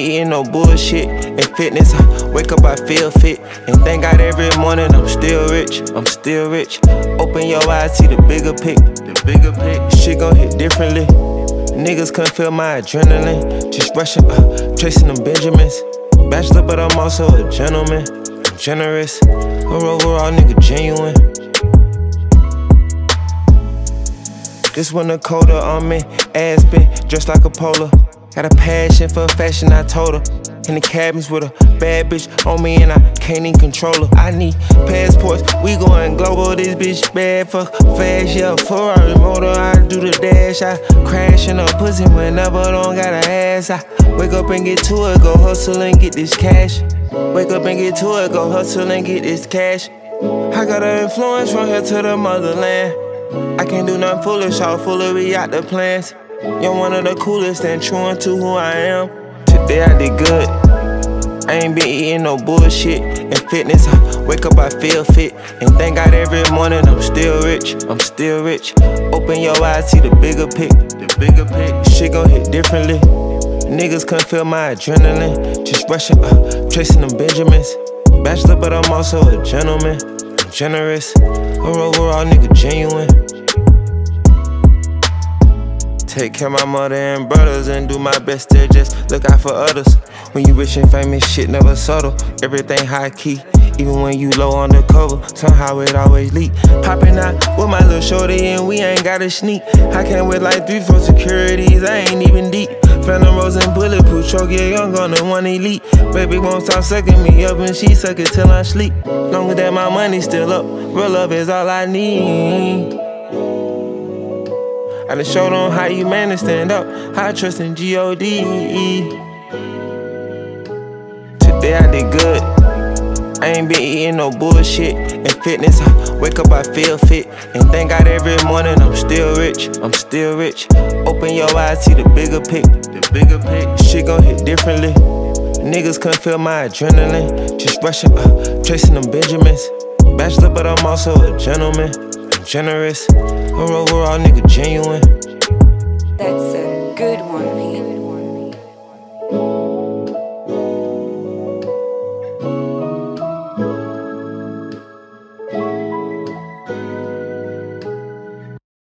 eating no bullshit. In fitness, I wake up, I feel fit. And thank God every morning I'm still rich. I'm still rich. Open your eyes, see the bigger pic. The bigger pic. Shit gon' hit differently. Niggas couldn't feel my adrenaline. Just rushing, chasing them Benjamins. Bachelor, but I'm also a gentleman. I'm generous, or overall nigga genuine. This winter colder on me, ass bent, dressed like a polo. Got a passion for fashion, I told her. In the cabins with a bad bitch on me and I can't even control her. I need passports, we going global, this bitch bad, fuck fast, yeah. Ferrari motor, I do the dash. I crash in a pussy whenever don't got a ass. I wake up and get to it, go hustle and get this cash. Wake up and get to it, go hustle and get this cash. I got an influence from here to the motherland. I can't do nothing foolish, all foolery out the plans. You're one of the coolest and true into who I am. Today I did good. I ain't been eating no bullshit. In fitness, I wake up, I feel fit. And thank God every morning I'm still rich. I'm still rich. Open your eyes, see the bigger pic. The bigger pic. Shit gon' hit differently. Niggas couldn't feel my adrenaline. Just rushing, chasing them Benjamins. Bachelor, but I'm also a gentleman. I'm generous, or overall nigga genuine. Take care of my mother and brothers and do my best to just look out for others. When you rich and famous, shit never subtle. Everything high key, even when you low on the cover. Somehow it always leak. Popping out with my little shorty and we ain't gotta sneak. I came with like 3-4 securities, I ain't even deep. Phantom Rose and bulletproof choke, yeah, I'm gonna one elite. Baby won't stop sucking me up and she suck it till I sleep. Long as that my money still up, real love is all I need. I done showed on how you man to stand up, how I trust in G.O.D. Today I did good. I ain't been eating no bullshit. In fitness, I wake up, I feel fit. And thank God every morning I'm still rich. I'm still rich. Open your eyes, see the bigger pic. The bigger pic. Shit gon' hit differently. Niggas couldn't feel my adrenaline. Just rushing, chasing them Benjamins. Bachelor, but I'm also a gentleman. I'm generous, or overall nigga genuine.